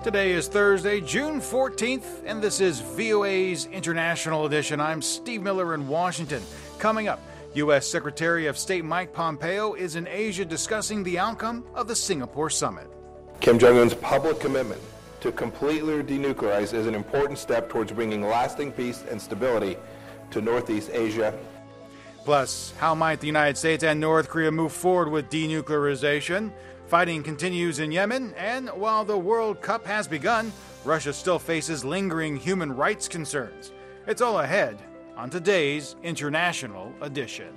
Today is Thursday, June 14th, and this is VOA's International Edition. I'm Steve Miller in Washington. Coming up, U.S. Secretary of State Mike Pompeo is in Asia discussing the outcome of the Singapore summit. Kim Jong-un's public commitment to completely denuclearize is an important step towards bringing lasting peace and stability to Northeast Asia. Plus, how might the United States and North Korea move forward with denuclearization? Fighting continues in Yemen, and while the World Cup has begun, Russia still faces lingering human rights concerns. It's all ahead on today's International Edition.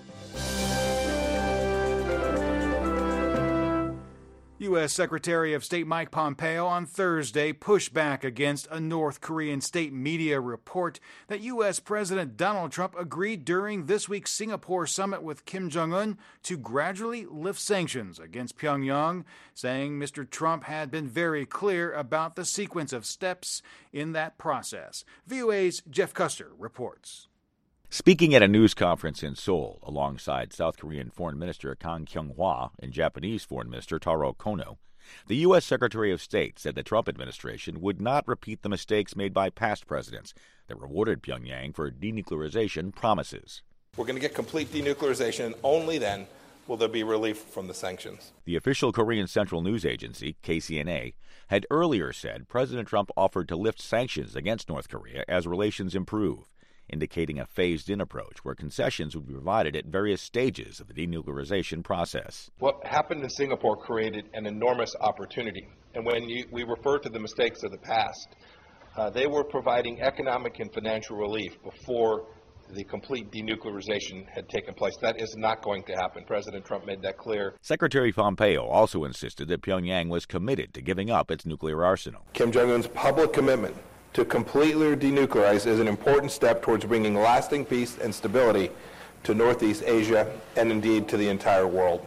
U.S. Secretary of State Mike Pompeo on Thursday pushed back against a North Korean state media report that U.S. President Donald Trump agreed during this week's Singapore summit with Kim Jong-un to gradually lift sanctions against Pyongyang, saying Mr. Trump had been very clear about the sequence of steps in that process. VOA's Jeff Custer reports. Speaking at a news conference in Seoul alongside South Korean Foreign Minister Kang Kyung-hwa and Japanese Foreign Minister Taro Kono, the U.S. Secretary of State said the Trump administration would not repeat the mistakes made by past presidents that rewarded Pyongyang for denuclearization promises. We're going to get complete denuclearization, and only then will there be relief from the sanctions. The official Korean Central News Agency, KCNA, had earlier said President Trump offered to lift sanctions against North Korea as relations improve, indicating a phased-in approach where concessions would be provided at various stages of the denuclearization process. What happened in Singapore created an enormous opportunity. And when we refer to the mistakes of the past, they were providing economic and financial relief before the complete denuclearization had taken place. That is not going to happen. President Trump made that clear. Secretary Pompeo also insisted that Pyongyang was committed to giving up its nuclear arsenal. Kim Jong-un's public commitment to completely denuclearize is an important step towards bringing lasting peace and stability to Northeast Asia and indeed to the entire world.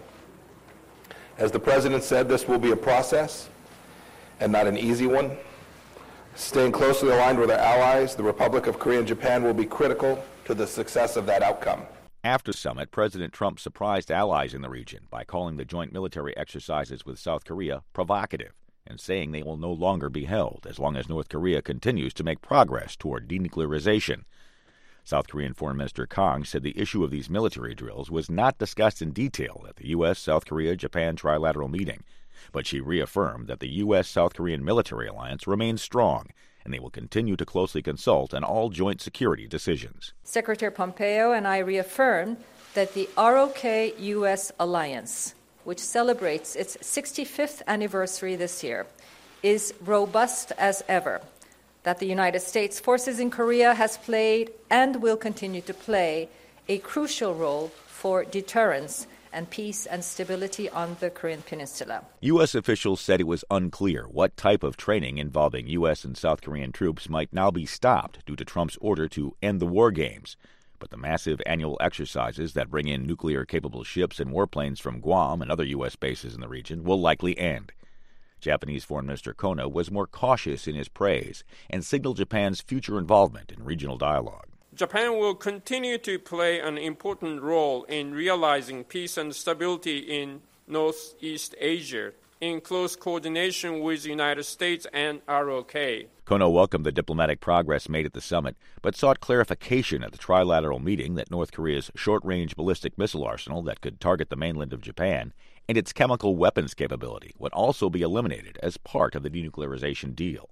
As the President said, this will be a process and not an easy one. Staying closely aligned with our allies, the Republic of Korea and Japan, will be critical to the success of that outcome. After the summit, President Trump surprised allies in the region by calling the joint military exercises with South Korea provocative, and saying they will no longer be held as long as North Korea continues to make progress toward denuclearization. South Korean Foreign Minister Kang said the issue of these military drills was not discussed in detail at the U.S. South Korea-Japan trilateral meeting, but she reaffirmed that the U.S.-South Korean military alliance remains strong and they will continue to closely consult on all joint security decisions. Secretary Pompeo and I reaffirmed that the ROK-U.S. alliance, which celebrates its 65th anniversary this year, is robust as ever, that the United States forces in Korea has played and will continue to play a crucial role for deterrence and peace and stability on the Korean Peninsula. U.S. officials said it was unclear what type of training involving U.S. and South Korean troops might now be stopped due to Trump's order to end the war games. But the massive annual exercises that bring in nuclear-capable ships and warplanes from Guam and other U.S. bases in the region will likely end. Japanese Foreign Minister Kono was more cautious in his praise and signaled Japan's future involvement in regional dialogue. Japan will continue to play an important role in realizing peace and stability in Northeast Asia, in close coordination with the United States and ROK. Kono welcomed the diplomatic progress made at the summit, but sought clarification at the trilateral meeting that North Korea's short-range ballistic missile arsenal that could target the mainland of Japan and its chemical weapons capability would also be eliminated as part of the denuclearization deal.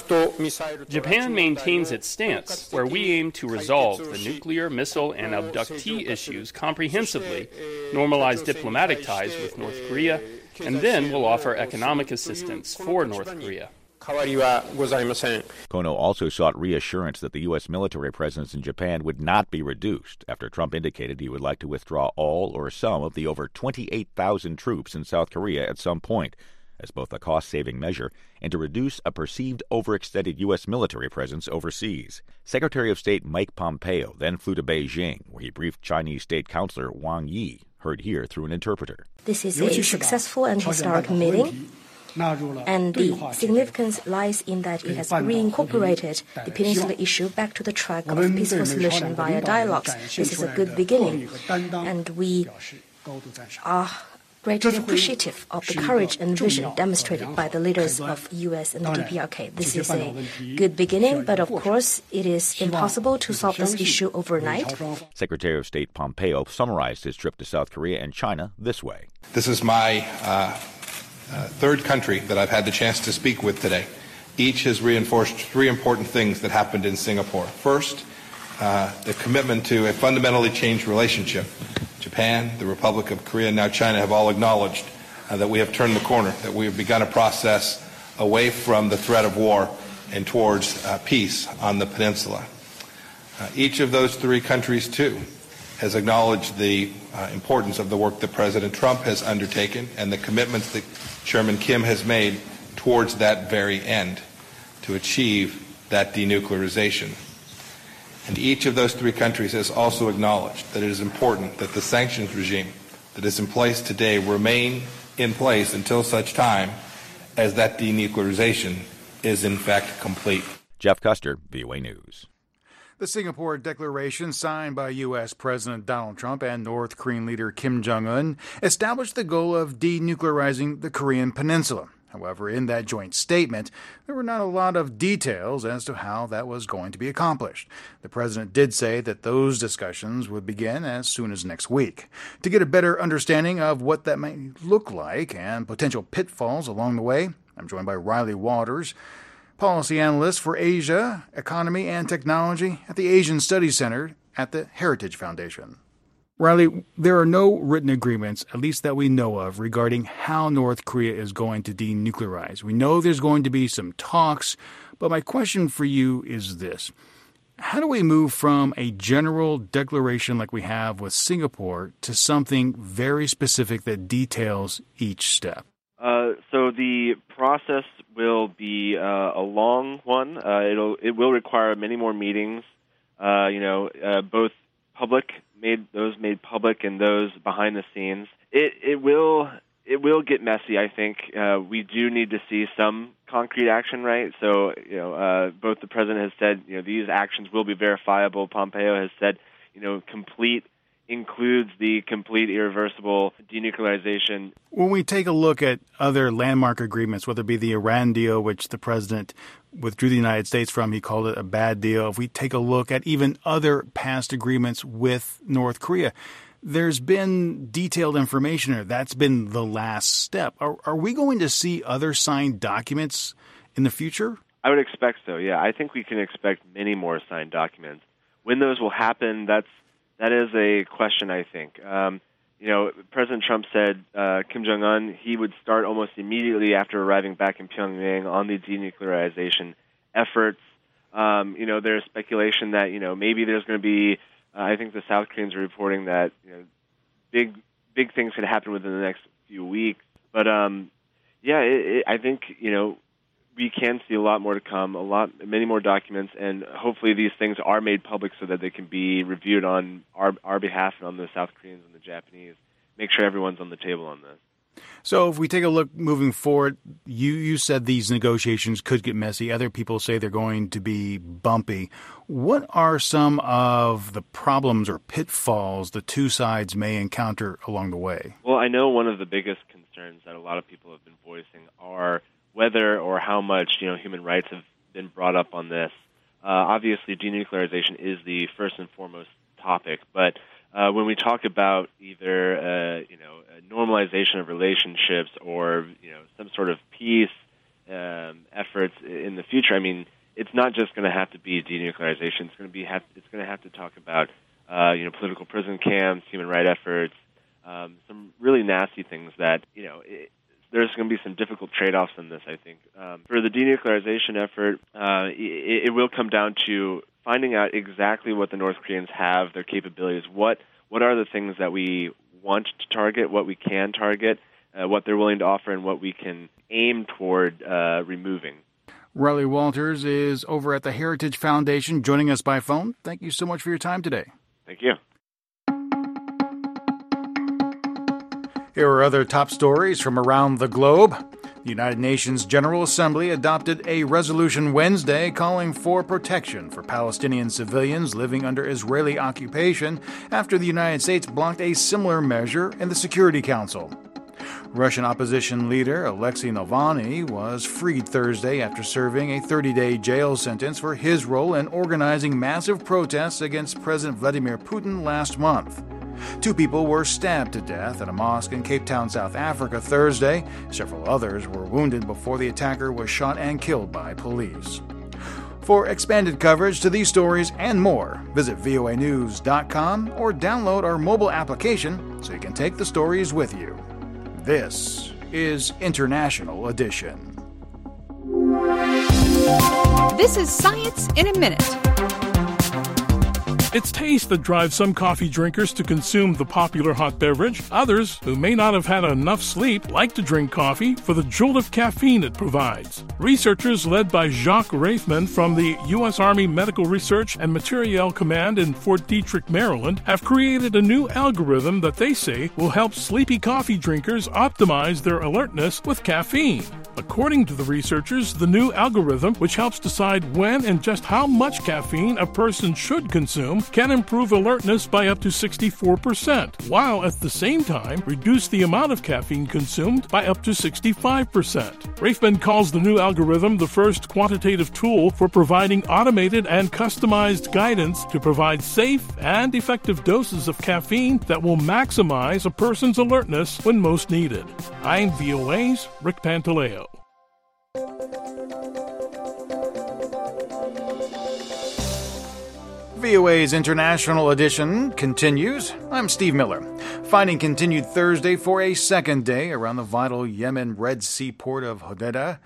Japan maintains its stance, where we aim to resolve the nuclear, missile, and abductee issues comprehensively, normalize diplomatic ties with North Korea, and then will offer economic assistance for North Korea. Kono also sought reassurance that the U.S. military presence in Japan would not be reduced after Trump indicated he would like to withdraw all or some of the over 28,000 troops in South Korea at some point, as both a cost-saving measure and to reduce a perceived overextended U.S. military presence overseas. Secretary of State Mike Pompeo then flew to Beijing, where he briefed Chinese State Councilor Wang Yi, heard here through an interpreter. This is a successful and historic meeting, and the significance lies in that it has reincorporated the peninsula issue back to the track of peaceful solution via dialogues. This is a good beginning, and we are greatly appreciative of the courage and vision demonstrated by the leaders of U.S. and the DPRK. This is a good beginning, but of course it is impossible to solve this issue overnight. Secretary of State Pompeo summarized his trip to South Korea and China this way. This is my third country that I've had the chance to speak with today. Each has reinforced three important things that happened in Singapore. First, the commitment to a fundamentally changed relationship. Japan, the Republic of Korea, and now China have all acknowledged that we have turned the corner, that we have begun a process away from the threat of war and towards peace on the peninsula. Each of those three countries, too, has acknowledged the importance of the work that President Trump has undertaken and the commitments that Chairman Kim has made towards that very end, to achieve that denuclearization. And each of those three countries has also acknowledged that it is important that the sanctions regime that is in place today remain in place until such time as that denuclearization is in fact complete. Jeff Custer, VOA News. The Singapore Declaration, signed by U.S. President Donald Trump and North Korean leader Kim Jong-un, established the goal of denuclearizing the Korean peninsula. However, in that joint statement, there were not a lot of details as to how that was going to be accomplished. The president did say that those discussions would begin as soon as next week. To get a better understanding of what that may look like and potential pitfalls along the way, I'm joined by Riley Walters, policy analyst for Asia, Economy, and Technology at the Asian Studies Center at the Heritage Foundation. Riley, there are no written agreements, at least that we know of, regarding how North Korea is going to denuclearize. We know there's going to be some talks, but my question for you is this. How do we move from a general declaration like we have with Singapore to something very specific that details each step? So the process will be a long one. It will require many more meetings, both made public and those behind the scenes. It will get messy, I think. We do need to see some concrete action, right? So, both the president has said, these actions will be verifiable. Pompeo has said, complete includes the complete irreversible denuclearization. When we take a look at other landmark agreements, whether it be the Iran deal, which the president withdrew the United States from, he called it a bad deal. If we take a look at even other past agreements with North Korea, there's been detailed information there. That's been the last step. Are we going to see other signed documents in the future? I would expect so, yeah. I think we can expect many more signed documents. When those will happen, that is a question, I think. President Trump said Kim Jong-un, he would start almost immediately after arriving back in Pyongyang on the denuclearization efforts. There's speculation that, maybe there's going to be, I think the South Koreans are reporting that, big things could happen within the next few weeks. But, I think, we can see a lot more to come, many more documents, and hopefully these things are made public so that they can be reviewed on our behalf and on the South Koreans and the Japanese. Make sure everyone's on the table on this. So if we take a look moving forward, you said these negotiations could get messy. Other people say they're going to be bumpy. What are some of the problems or pitfalls the two sides may encounter along the way? Well, I know one of the biggest concerns that a lot of people have been voicing are whether or how much human rights have been brought up on this. Obviously, denuclearization is the first and foremost topic, but when we talk about either a normalization of relationships or some sort of peace efforts in the future, I mean, it's not just going to have to be denuclearization. It's going to have to talk about political prison camps, human rights efforts, some really nasty things that there's going to be some difficult trade-offs in this, I think. For the denuclearization effort, it will come down to finding out exactly what the North Koreans have, their capabilities, what are the things that we want to target, what we can target, what they're willing to offer, and what we can aim toward removing. Riley Walters is over at the Heritage Foundation, joining us by phone. Thank you so much for your time today. Thank you. Here are other top stories from around the globe. The United Nations General Assembly adopted a resolution Wednesday calling for protection for Palestinian civilians living under Israeli occupation after the United States blocked a similar measure in the Security Council. Russian opposition leader Alexei Navalny was freed Thursday after serving a 30-day jail sentence for his role in organizing massive protests against President Vladimir Putin last month. 2 people were stabbed to death at a mosque in Cape Town, South Africa Thursday. Several others were wounded before the attacker was shot and killed by police. For expanded coverage to these stories and more, visit voanews.com or download our mobile application so you can take the stories with you. This is International Edition. This is Science in a Minute. It's taste that drives some coffee drinkers to consume the popular hot beverage. Others, who may not have had enough sleep, like to drink coffee for the jolt of caffeine it provides. Researchers led by Jacques Raifman from the U.S. Army Medical Research and Materiel Command in Fort Detrick, Maryland, have created a new algorithm that they say will help sleepy coffee drinkers optimize their alertness with caffeine. According to the researchers, the new algorithm, which helps decide when and just how much caffeine a person should consume, can improve alertness by up to 64%, while at the same time reduce the amount of caffeine consumed by up to 65%. Raifman calls the new algorithm the first quantitative tool for providing automated and customized guidance to provide safe and effective doses of caffeine that will maximize a person's alertness when most needed. I'm VOA's Rick Pantaleo. VOA's International Edition continues. I'm Steve Miller. Fighting continued Thursday for a second day around the vital Yemen Red Sea port of Hodeidah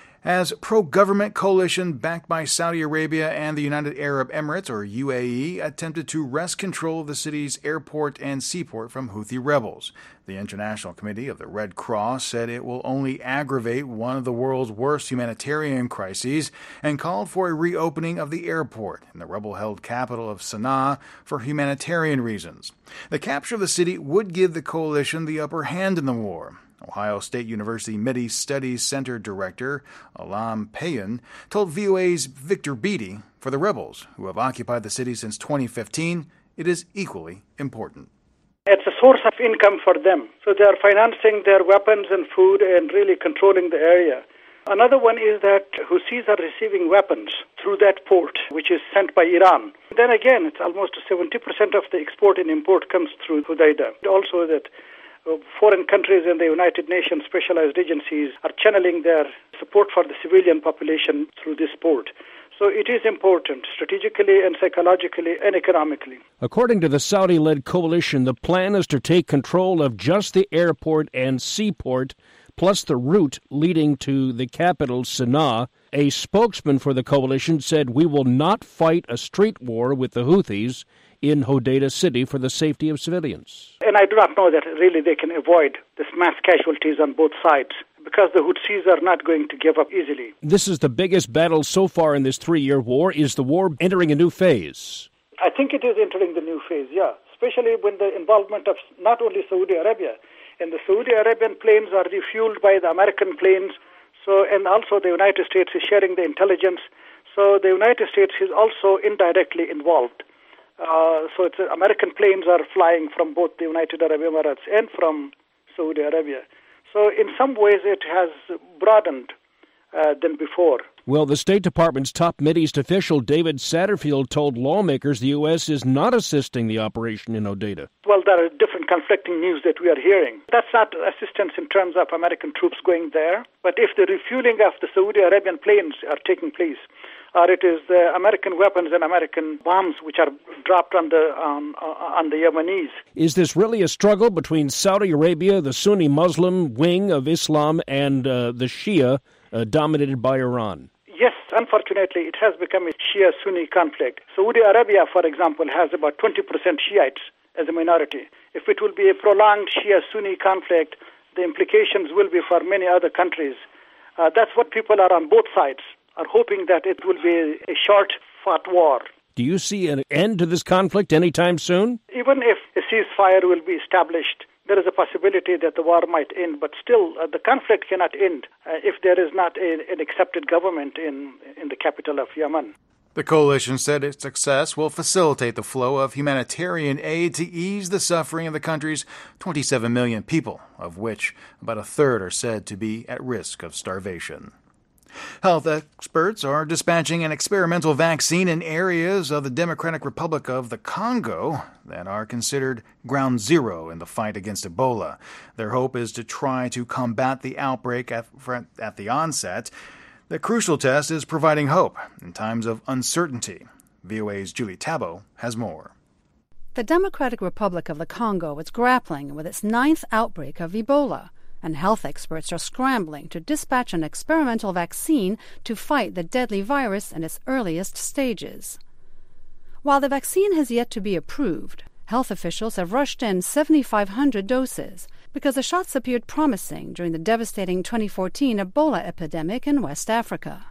as pro-government coalition backed by Saudi Arabia and the United Arab Emirates, or UAE, attempted to wrest control of the city's airport and seaport from Houthi rebels. The International Committee of the Red Cross said it will only aggravate one of the world's worst humanitarian crises and called for a reopening of the airport in the rebel-held capital of Sana'a for humanitarian reasons. The capture of the city would give the coalition the upper hand in the war. Ohio State University Mideast Studies Center Director Alam Payan told VOA's Victor Beatty, for the rebels who have occupied the city since 2015, it is equally important. It's a source of income for them. So they are financing their weapons and food and really controlling the area. Another one is that Houthis are receiving weapons through that port, which is sent by Iran. Then again, it's almost 70% of the export and import comes through Hodeidah. Also that foreign countries and the United Nations specialized agencies are channeling their support for the civilian population through this port. So it is important strategically and psychologically and economically. According to the Saudi-led coalition, the plan is to take control of just the airport and seaport, plus the route leading to the capital, Sana'a. A spokesman for the coalition said, "We will not fight a street war with the Houthis in Hodeidah city for the safety of civilians." And I do not know that really they can avoid this mass casualties on both sides, because the Houthis are not going to give up easily. This is the biggest battle so far in this 3-year war. Is the war entering a new phase? I think it is entering the new phase, yeah, especially when the involvement of not only Saudi Arabia, and the Saudi Arabian planes are refueled by the American planes, and also the United States is sharing the intelligence, so the United States is also indirectly involved. So it's American planes are flying from both the United Arab Emirates and from Saudi Arabia. So in some ways it has broadened than before. Well, the State Department's top Mideast official, David Satterfield, told lawmakers the U.S. is not assisting the operation in Hodeidah. Well, there are different conflicting news that we are hearing. That's not assistance in terms of American troops going there, but if the refueling of the Saudi Arabian planes are taking place, or it is the American weapons and American bombs which are dropped on the Yemenis. Is this really a struggle between Saudi Arabia, the Sunni Muslim wing of Islam, and the Shia dominated by Iran? Yes, unfortunately, it has become a Shia-Sunni conflict. Saudi Arabia, for example, has about 20% Shiites as a minority. If it will be a prolonged Shia-Sunni conflict, the implications will be for many other countries. That's what people are on both sides are hoping, that it will be a short-fought war. Do you see an end to this conflict anytime soon? Even if a ceasefire will be established, there is a possibility that the war might end, but still the conflict cannot end if there is not an accepted government in the capital of Yemen. The coalition said its success will facilitate the flow of humanitarian aid to ease the suffering of the country's 27 million people, of which about a third are said to be at risk of starvation. Health experts are dispatching an experimental vaccine in areas of the Democratic Republic of the Congo that are considered ground zero in the fight against Ebola. Their hope is to try to combat the outbreak at the onset. The crucial test is providing hope in times of uncertainty. VOA's Julie Tabo has more. The Democratic Republic of the Congo is grappling with its 9th outbreak of Ebola, and health experts are scrambling to dispatch an experimental vaccine to fight the deadly virus in its earliest stages. While the vaccine has yet to be approved, health officials have rushed in 7,500 doses because the shots appeared promising during the devastating 2014 Ebola epidemic in West Africa.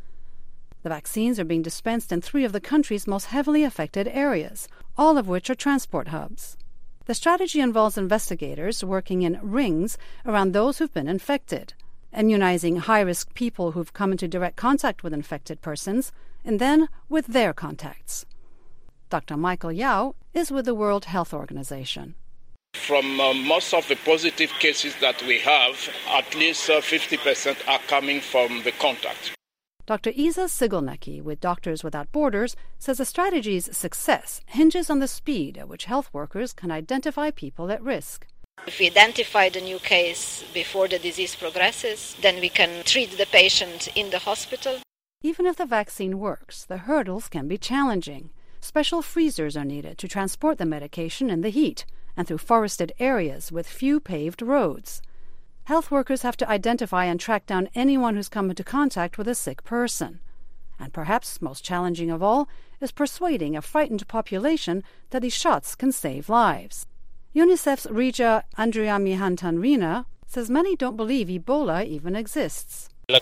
The vaccines are being dispensed in 3 of the country's most heavily affected areas, all of which are transport hubs. The strategy involves investigators working in rings around those who've been infected, immunizing high-risk people who've come into direct contact with infected persons, and then with their contacts. Dr. Michael Yao is with the World Health Organization. From most of the positive cases that we have, at least 50% are coming from the contact. Dr. Isa Sigelnecki with Doctors Without Borders says the strategy's success hinges on the speed at which health workers can identify people at risk. If we identify the new case before the disease progresses, then we can treat the patient in the hospital. Even if the vaccine works, the hurdles can be challenging. Special freezers are needed to transport the medication in the heat and through forested areas with few paved roads. Health workers have to identify and track down anyone who's come into contact with a sick person. And perhaps most challenging of all is persuading a frightened population that these shots can save lives. UNICEF's Rija Andriamihantanrina says many don't believe Ebola even exists. The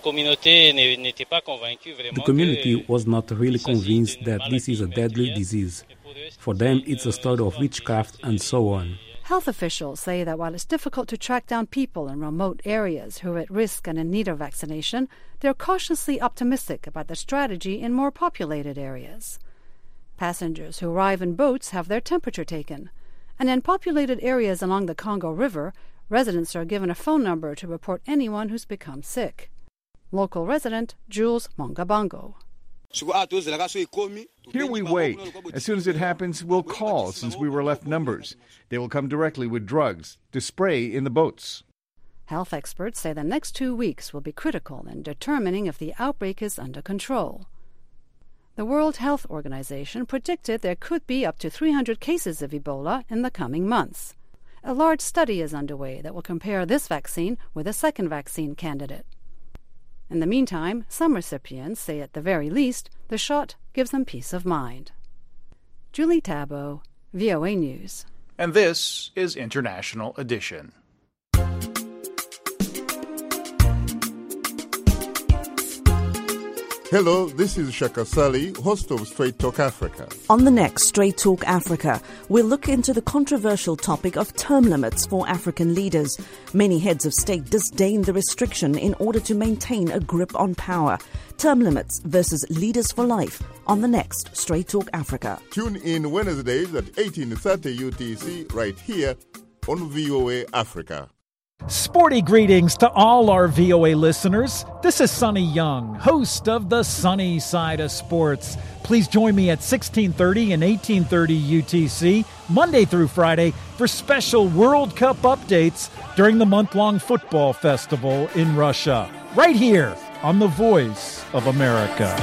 community was not really convinced that this is a deadly disease. For them, it's a story of witchcraft and so on. Health officials say that while it's difficult to track down people in remote areas who are at risk and in need of vaccination, they're cautiously optimistic about the strategy in more populated areas. Passengers who arrive in boats have their temperature taken, and in populated areas along the Congo River, residents are given a phone number to report anyone who's become sick. Local resident Jules Mongabango. Here we wait. As soon as it happens, we'll call since we were left numbers. They will come directly with drugs to spray in the boats. Health experts say the next 2 weeks will be critical in determining if the outbreak is under control. The World Health Organization predicted there could be up to 300 cases of Ebola in the coming months. A large study is underway that will compare this vaccine with a second vaccine candidate. In the meantime, some recipients say at the very least the shot gives them peace of mind. Julie Tabo, VOA News. And this is International Edition. Hello, this is Shaka Sali, host of Straight Talk Africa. On the next Straight Talk Africa, we'll look into the controversial topic of term limits for African leaders. Many heads of state disdain the restriction in order to maintain a grip on power. Term limits versus leaders for life on the next Straight Talk Africa. Tune in Wednesdays at 18:30 UTC right here on VOA Africa. Sporty greetings to all our VOA listeners. This is Sonny Young, host of the Sunny Side of Sports. Please join me at 1630 and 1830 UTC, Monday through Friday, for special World Cup updates during the month-long football festival in Russia. Right here on The Voice of America.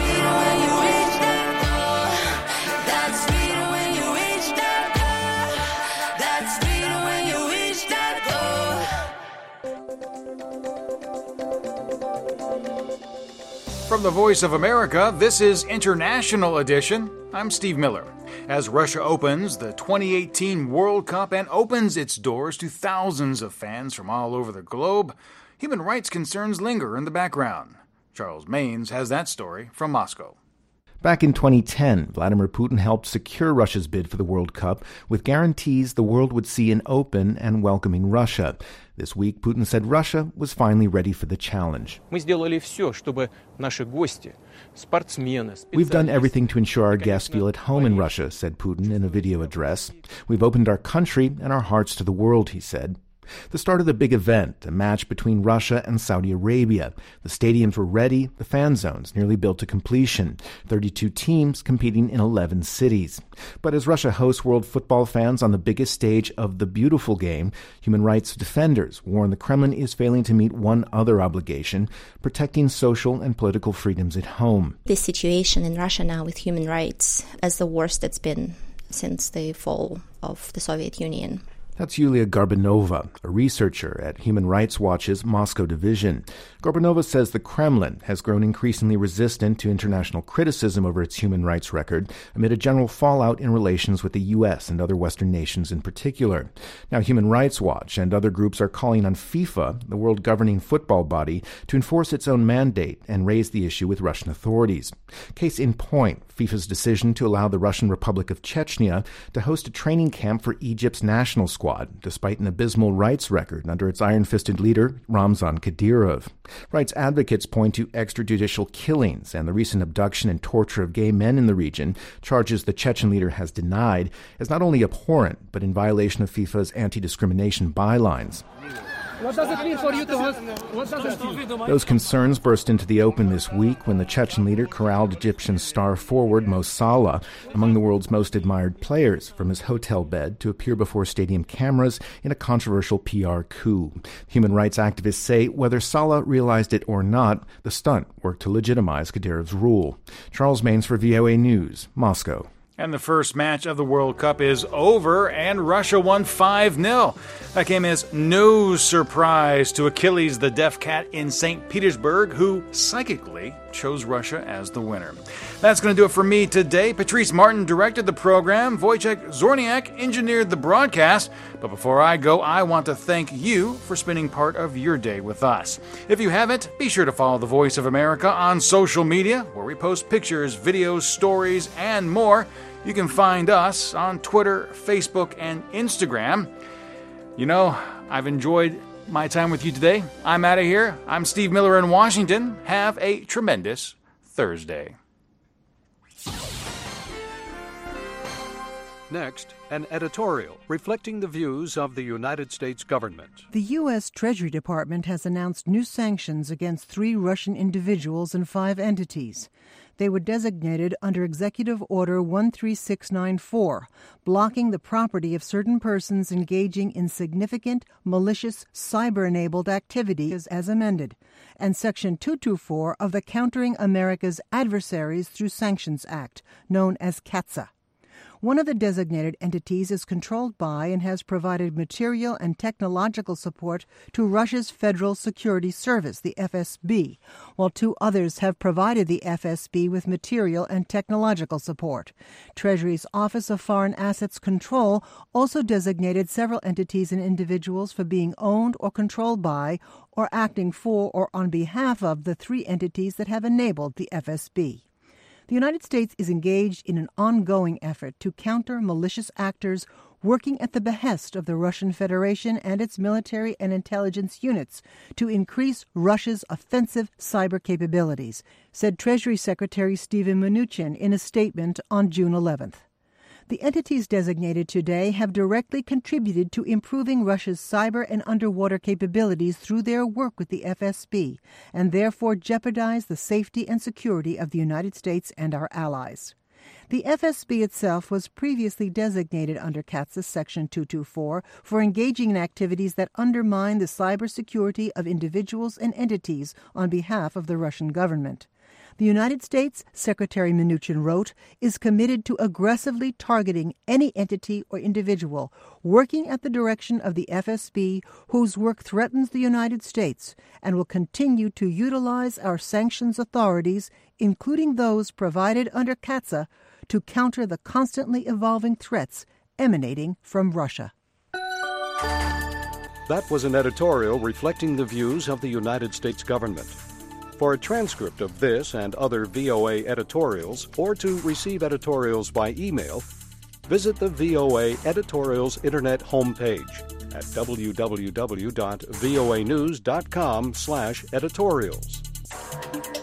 From the Voice of America, this is International Edition. I'm Steve Miller. As Russia opens the 2018 World Cup and opens its doors to thousands of fans from all over the globe, human rights concerns linger in the background. Charles Maynes has that story from Moscow. Back in 2010, Vladimir Putin helped secure Russia's bid for the World Cup with guarantees the world would see an open and welcoming Russia. This week, Putin said Russia was finally ready for the challenge. Мы сделали все, чтобы наши гости, спортсмены, We've done everything to ensure our guests feel at home in Russia, said Putin in a video address. We've opened our country and our hearts to the world, he said. The start of the big event, a match between Russia and Saudi Arabia. The stadiums were ready, the fan zones nearly built to completion. 32 teams competing in 11 cities. But as Russia hosts world football fans on the biggest stage of the beautiful game, human rights defenders warn the Kremlin is failing to meet one other obligation, protecting social and political freedoms at home. This situation in Russia now with human rights is the worst it's been since the fall of the Soviet Union. That's Yulia Garbanova, a researcher at Human Rights Watch's Moscow division. Garbanova says the Kremlin has grown increasingly resistant to international criticism over its human rights record amid a general fallout in relations with the U.S. and other Western nations in particular. Now, Human Rights Watch and other groups are calling on FIFA, the world governing football body, to enforce its own mandate and raise the issue with Russian authorities. Case in point, FIFA's decision to allow the Russian Republic of Chechnya to host a training camp for Egypt's national squad, despite an abysmal rights record under its iron-fisted leader, Ramzan Kadyrov. Rights advocates point to extrajudicial killings and the recent abduction and torture of gay men in the region, charges the Chechen leader has denied, as not only abhorrent, but in violation of FIFA's anti-discrimination bylines. What does it mean for you to host? What does it mean? Those concerns burst into the open this week when the Chechen leader corralled Egyptian star forward Mo Salah, among the world's most admired players, from his hotel bed to appear before stadium cameras in a controversial PR coup. Human rights activists say whether Salah realized it or not, the stunt worked to legitimize Kadyrov's rule. Charles Maines for VOA News, Moscow. And the first match of the World Cup is over, and Russia won 5-0. That came as no surprise to Achilles the Deaf Cat in St. Petersburg, who psychically chose Russia as the winner. That's going to do it for me today. Patrice Martin directed the program. Wojciech Zorniak engineered the broadcast. But before I go, I want to thank you for spending part of your day with us. If you haven't, be sure to follow the Voice of America on social media, where we post pictures, videos, stories, and more. You can find us on Twitter, Facebook, and Instagram. You know, I've enjoyed my time with you today. I'm out of here. I'm Steve Miller in Washington. Have a tremendous Thursday. Next, an editorial reflecting the views of the United States government. The U.S. Treasury Department has announced new sanctions against 3 Russian individuals and 5 entities. They were designated under Executive Order 13694, blocking the property of certain persons engaging in significant, malicious, cyber-enabled activities as amended, and Section 224 of the Countering America's Adversaries Through Sanctions Act, known as CAATSA. One of the designated entities is controlled by and has provided material and technological support to Russia's Federal Security Service, the FSB, while 2 others have provided the FSB with material and technological support. Treasury's Office of Foreign Assets Control also designated several entities and individuals for being owned or controlled by or acting for or on behalf of the 3 entities that have enabled the FSB. The United States is engaged in an ongoing effort to counter malicious actors working at the behest of the Russian Federation and its military and intelligence units to increase Russia's offensive cyber capabilities, said Treasury Secretary Steven Mnuchin in a statement on June 11th. The entities designated today have directly contributed to improving Russia's cyber and underwater capabilities through their work with the FSB, and therefore jeopardize the safety and security of the United States and our allies. The FSB itself was previously designated under CAATSA Section 224 for engaging in activities that undermine the cybersecurity of individuals and entities on behalf of the Russian government. The United States, Secretary Mnuchin wrote, is committed to aggressively targeting any entity or individual working at the direction of the FSB whose work threatens the United States, and will continue to utilize our sanctions authorities, including those provided under CAATSA, to counter the constantly evolving threats emanating from Russia. That was an editorial reflecting the views of the United States government. For a transcript of this and other VOA editorials, or to receive editorials by email, visit the VOA Editorials Internet homepage, at www.voanews.com/editorials.